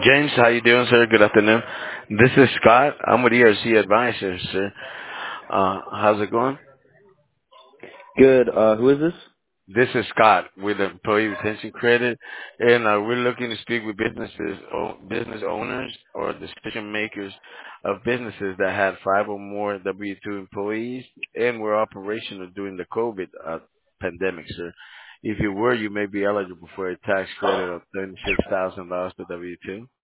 James, how you doing, sir? Good afternoon. This is Scott. I'm with ERC Advisors, sir. How's it going? Good. Who is this? This is Scott with Employee Retention Credit, and we're looking to speak with business owners or decision makers of businesses that had five or more W-2 employees and were operational during the COVID pandemic, sir. If you were, you may be eligible for a tax credit of $36,000 per W-2.